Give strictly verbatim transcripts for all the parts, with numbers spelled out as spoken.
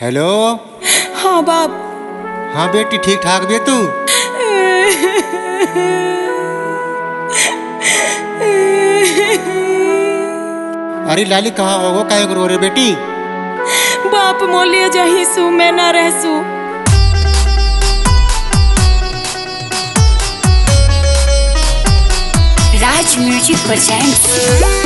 Hello. हाँ बाप। हाँ बेटी, ठीक ठाक बे तू? अरे लाली कहाँ होगो, काहे को रो रे बेटी? बाप मोलिया जही सू मैं ना रहसू। Raj music presents.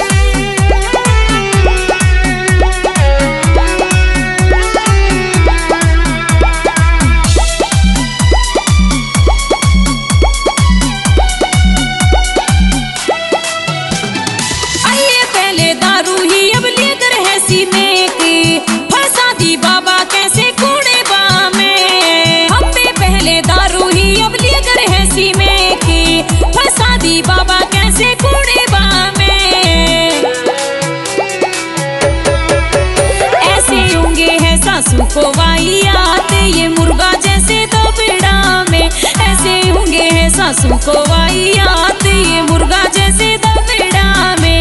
बाबा कैसे कूड़े बामे ऐसे होंगे है सासू को वाहियात, ये मुर्गा जैसे तो बिड़ा में। ऐसे होंगे है सासू को वाहियात, ये मुर्गा जैसे तो बिड़ा में।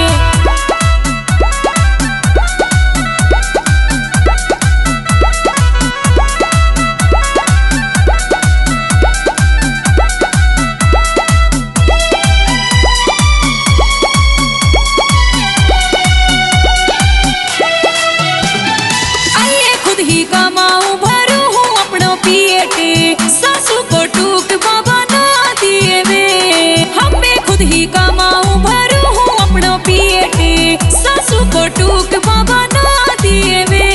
सासू को टूक बाबा ना दिए वे, हम पे खुद ही कमाऊं भरू हूँ अपनों पिएटे। सासू को टूक बाबा ना दिए वे,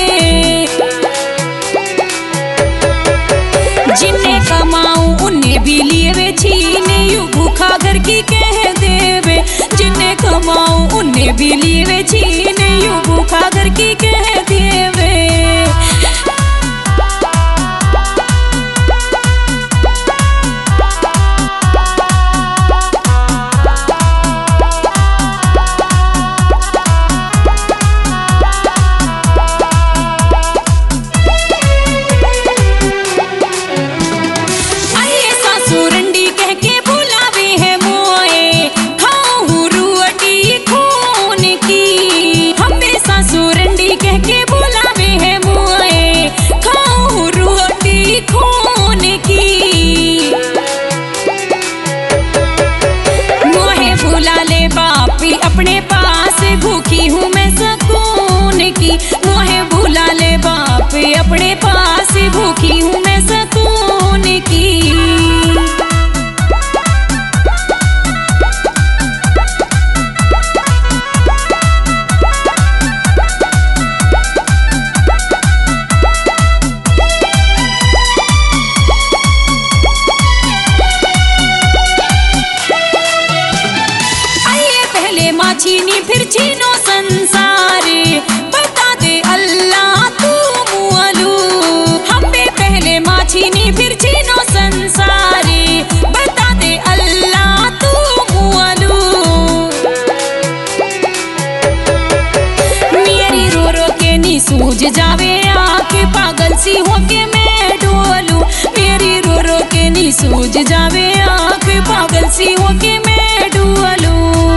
जिन्हें कमाऊं उन्हें भी लिए वे छीने। यू भूखा घर की कह देवे, जिन्हें कमाऊं उन्हें भी लिए वे छीने। यू भूखा घर की कह देवे। अपने पास भूखी हूँ मैं सुकून की, मोहे भुला ले बाप। अपने पास भूखी हूँ मैं सुकून की। छीनी फिर छीनो संसारे, बता दे अल्लाह तू मुअलू। हम पे पहले माँ छीनी फिर छीनो संसारे, बता दे अल्लाह तू मुअलू। मेरी रो रो के नी सूझ जावे आँख, पागल सी हो के मैं डोलू। मेरी रो रो के नी सूझ जावे आँख, पागल सी हो के मैं डोलू।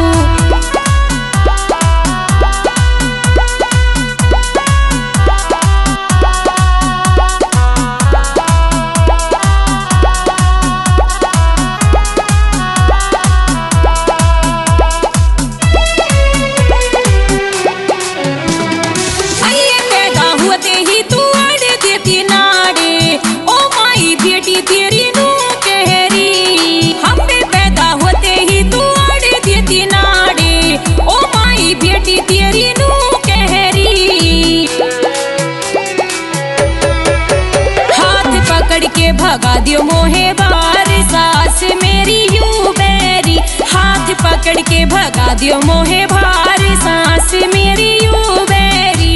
भगा दियो मोहे बार सास मेरी यू बैरी। हाथ पकड़ के भगा दियो मोहे बार सास मेरी यू बैरी।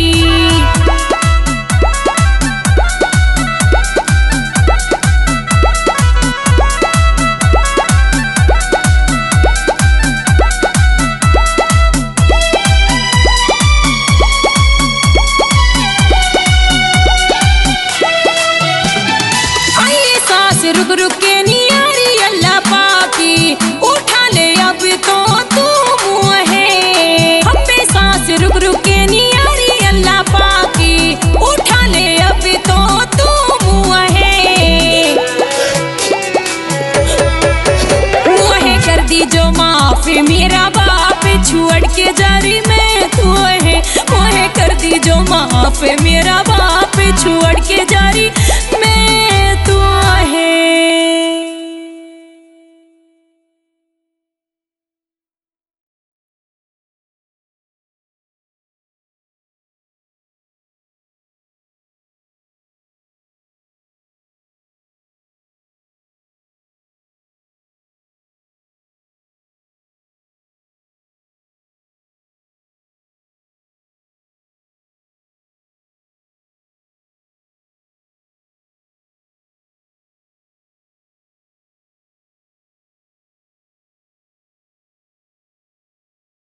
रुक रुक के नियारी अल्लाह पाकी, उठा ले अब तो तू मुँह है। हम पे सांस रुक रुक के नियारी जो माँ पे मेरा बाप छोड़ के जा रही मैं